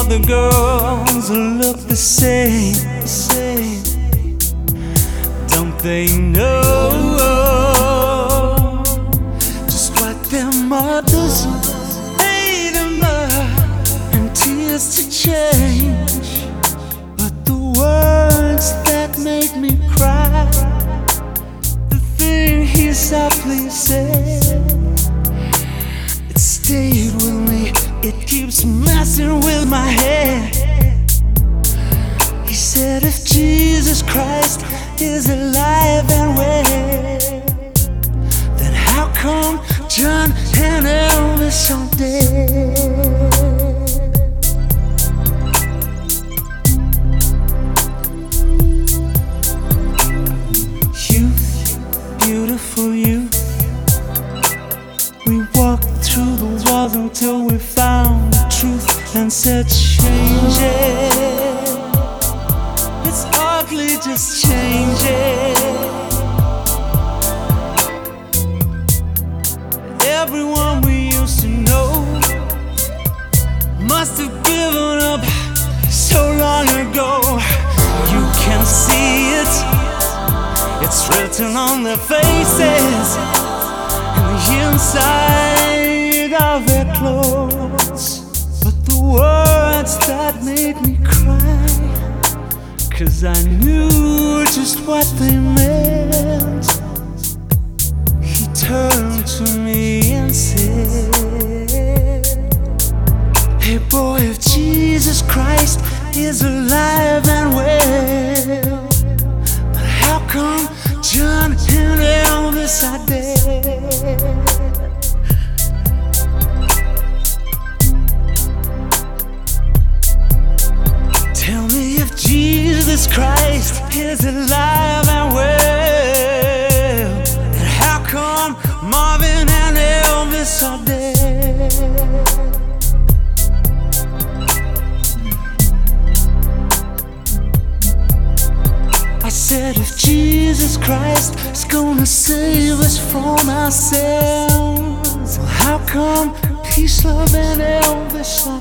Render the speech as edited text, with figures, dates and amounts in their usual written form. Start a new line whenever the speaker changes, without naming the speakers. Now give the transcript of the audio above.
the girls look the same. Don't they know just what their mothers made them and tears to change? But the words that made me cry, the thing he softly said, it stayed with me. It keeps messing with my head. He said, if Jesus Christ is alive and well, then how come John and Elvis are dead? Youth, beautiful youth, we walked through the walls until we found the truth and said change it. It's ugly, just change it. Everyone we used to know must have given up so long ago. You can see it, it's written on their faces and the inside of their clothes. But the words that made me cry, 'cause I knew just what they meant. He turned to me and said, hey boy, if Jesus Christ is alive and well, but how come John and Elvis are dead? Tell me if Jesus Christ is alive and well, and how come Marvin and Elvis are dead? I said, if Jesus Christ is gonna save us from ourselves, well, how come Peace, Love, and Elvis are